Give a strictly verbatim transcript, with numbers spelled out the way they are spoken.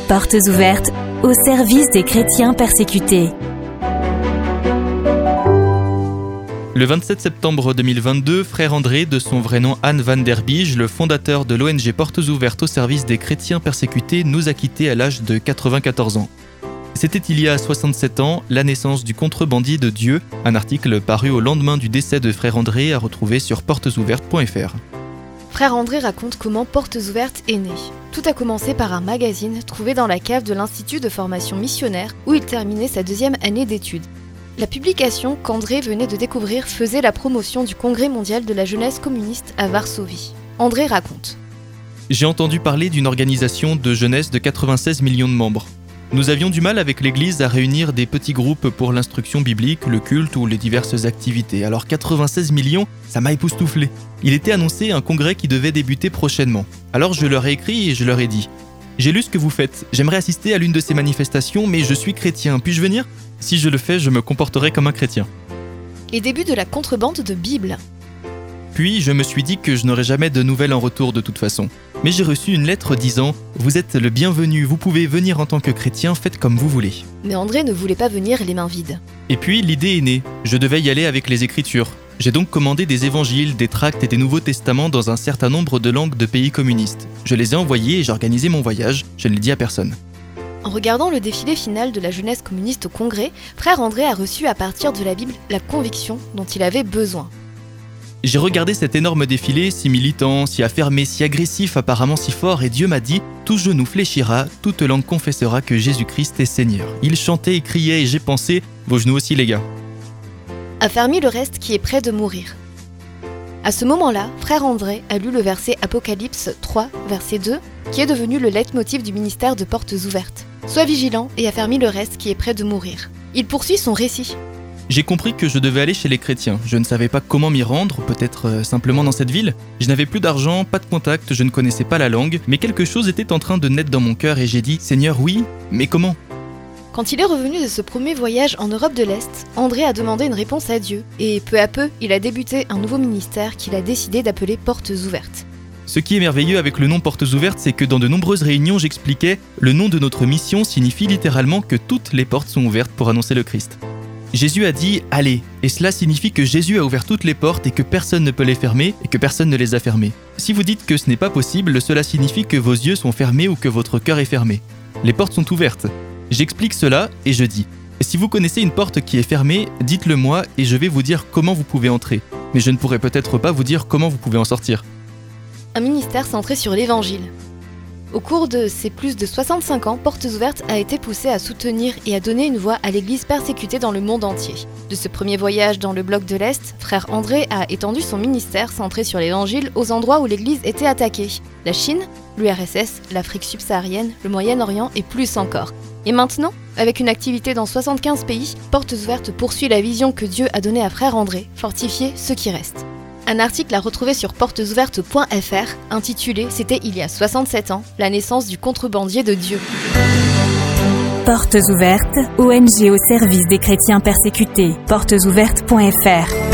Portes ouvertes au service des chrétiens persécutés. Le vingt-sept septembre deux mille vingt-deux, frère André, de son vrai nom Anne van der Biege, le fondateur de l'O N G Portes ouvertes au service des chrétiens persécutés, nous a quittés à l'âge de quatre-vingt-quatorze ans. C'était il y a soixante-sept ans, la naissance du contrebandier de Dieu, un article paru au lendemain du décès de frère André à retrouver sur portes ouvertes point f r. Frère André raconte comment Portes ouvertes est né. Tout a commencé par un magazine trouvé dans la cave de l'Institut de formation missionnaire où il terminait sa deuxième année d'études. La publication qu'André venait de découvrir faisait la promotion du Congrès mondial de la jeunesse communiste à Varsovie. André raconte. J'ai entendu parler d'une organisation de jeunesse de quatre-vingt-seize millions de membres. Nous avions du mal avec l'Église à réunir des petits groupes pour l'instruction biblique, le culte ou les diverses activités. Alors quatre-vingt-seize millions, ça m'a époustouflé. Il était annoncé un congrès qui devait débuter prochainement. Alors je leur ai écrit et je leur ai dit « J'ai lu ce que vous faites, j'aimerais assister à l'une de ces manifestations, mais je suis chrétien, puis-je venir ? Si je le fais, je me comporterai comme un chrétien. » Les débuts de la contrebande de Bible. Puis je me suis dit que je n'aurais jamais de nouvelles en retour de toute façon. Mais j'ai reçu une lettre disant « Vous êtes le bienvenu, vous pouvez venir en tant que chrétien, faites comme vous voulez. » Mais André ne voulait pas venir les mains vides. Et puis l'idée est née, je devais y aller avec les Écritures. J'ai donc commandé des évangiles, des tracts et des Nouveaux Testaments dans un certain nombre de langues de pays communistes. Je les ai envoyés et j'ai organisé mon voyage, je ne l'ai dit à personne. En regardant le défilé final de la jeunesse communiste au Congrès, frère André a reçu à partir de la Bible la conviction dont il avait besoin. J'ai regardé cet énorme défilé, si militant, si affermé, si agressif, apparemment si fort, et Dieu m'a dit « Tout genou fléchira, toute langue confessera que Jésus-Christ est Seigneur. » Il chantait et criait et j'ai pensé « Vos genoux aussi les gars. » Affermis le reste qui est prêt de mourir. À ce moment-là, frère André a lu le verset Apocalypse trois, verset deux, qui est devenu le leitmotiv du ministère de Portes ouvertes. Sois vigilant et affermis le reste qui est prêt de mourir. Il poursuit son récit. J'ai compris que je devais aller chez les chrétiens. Je ne savais pas comment m'y rendre, peut-être euh, simplement dans cette ville. Je n'avais plus d'argent, pas de contact, je ne connaissais pas la langue, mais quelque chose était en train de naître dans mon cœur et j'ai dit « Seigneur, oui, mais comment ?» Quand il est revenu de ce premier voyage en Europe de l'Est, André a demandé une réponse à Dieu, et peu à peu, il a débuté un nouveau ministère qu'il a décidé d'appeler Portes ouvertes. Ce qui est merveilleux avec le nom Portes ouvertes, c'est que dans de nombreuses réunions, j'expliquais « Le nom de notre mission signifie littéralement que toutes les portes sont ouvertes pour annoncer le Christ. » Jésus a dit « Allez », et cela signifie que Jésus a ouvert toutes les portes et que personne ne peut les fermer et que personne ne les a fermées. Si vous dites que ce n'est pas possible, cela signifie que vos yeux sont fermés ou que votre cœur est fermé. Les portes sont ouvertes. J'explique cela et je dis « Si vous connaissez une porte qui est fermée, dites-le moi et je vais vous dire comment vous pouvez entrer. Mais je ne pourrai peut-être pas vous dire comment vous pouvez en sortir. » Un ministère centré sur l'Évangile. Au cours de ces plus de soixante-cinq ans, Portes ouvertes a été poussé à soutenir et à donner une voix à l'Église persécutée dans le monde entier. De ce premier voyage dans le bloc de l'Est, frère André a étendu son ministère centré sur l'Évangile aux endroits où l'Église était attaquée. La Chine, l'U R S S, l'Afrique subsaharienne, le Moyen-Orient et plus encore. Et maintenant, avec une activité dans soixante-quinze pays, Portes ouvertes poursuit la vision que Dieu a donnée à frère André, fortifier ceux qui restent. Un article à retrouver sur portes ouvertes point f r intitulé « C'était il y a soixante-sept ans, la naissance du contrebandier de Dieu ». Portes ouvertes, O N G au service des chrétiens persécutés. portes ouvertes point f r